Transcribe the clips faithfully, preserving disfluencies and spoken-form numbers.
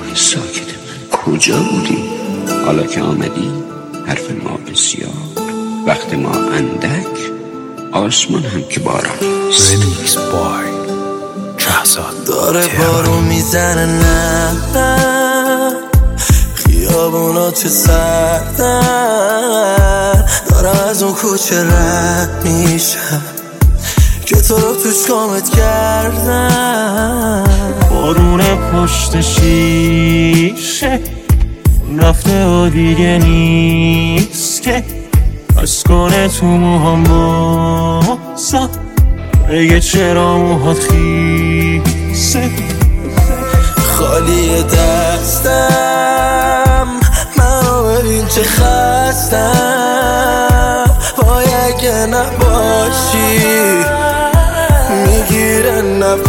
ساکت من کجا بودی؟ حالا که آمدی حرف ما بسیار، وقت ما اندک، آسمان هم که باران است. رمیکس بای شهزاد داره بارو میزنه نه نه، خیابونا چه سردن، دارم از اون کوچه رد میشم که تو رو توش کامت کردم. بارون پشت شیشه رفته و دیگه نیست که از کنه تو موهام بازم بگه چرا موهات خیسه. خالی دستم منو ببین چه خستم، وای اگه نباشی میگیره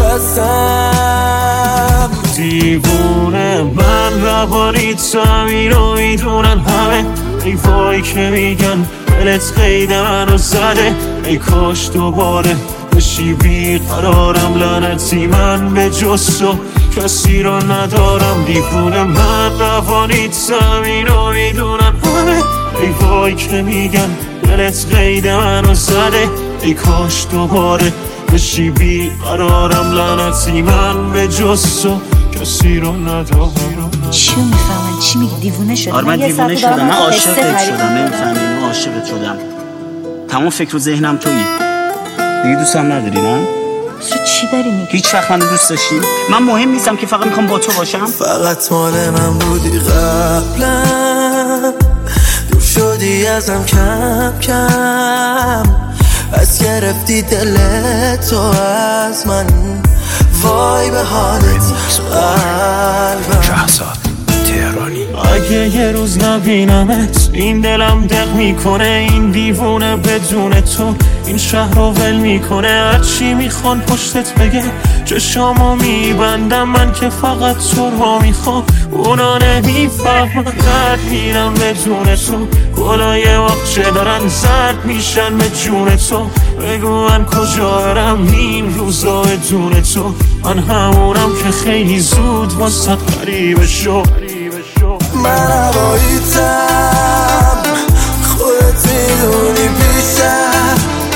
نفسم. دیوونه من روانی تو همینو میدونن همه، ای وای که میگن دلت قید منو زده، ای کاش دوباره بشی بیقرارم. لعنتی من به جز تو کسی رو ندارم. دیوونه من روانی تو همینو میدونن همه، ای وای که میگن دلت قید منو زده، ای کاش دوباره بشی بیقرارم. لعنتی من به جز تو کسی رو ندارم. چی میفهمن؟ چی میگی؟ دیوونه شدم؟ آره من دیوونه شدم، من عاشقت شدم، نمیفهمی؟ من عاشقت شدم، تمام فکر و ذهنم تویی. دیگه دوستم نداری نه؟ تو چی داری میگی؟ هیچ وقت منو دوست داشتی؟ من مهم نیستم که، فقط میخوام با تو باشم. فقط مال من بودی قبلا، دور شدی ازم کم کم، از گرفتی دلتو از من، وای به حالت قلبم. شهزاد تهرانی. اگه یه روز نبینمت این دلم دق میکنه، این دیوونه بدون تو این شهر رو ول میکنه. هرچی میخوان پشتت بگه چشامو میبندم، من که فقط تو رو میخوام. اونا نمیفهمن درد میرم بدون تو، گلای وقچه دارن زرد میشن به جون تو. بگو من کجا برم این روزا بدون تو، من همونم که خیلی زود واسه غریبه شو. من هواییتم خودت میدونی پیشم،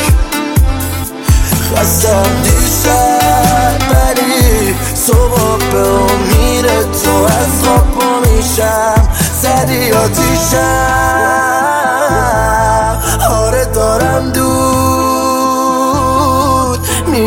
خستم دیشب ولی صبح به امید تو از خواب پا میشم. زدی آتیشم، آره دارم دود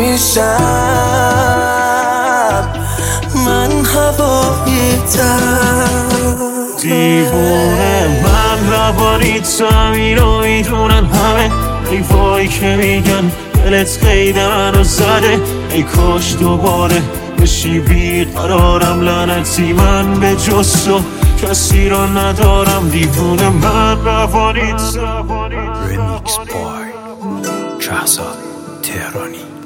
میشم، من هواییتم. دیوونه من روانی تو همینو میدونن همه، ای وای که میگن دلت قید منو زده، ای کاش دوباره بشی بیقرارم. لعنتی من به جز تو کسی رو ندارم. دیوونه من روانی تو. رمیکس بای شهزاد تهرانی.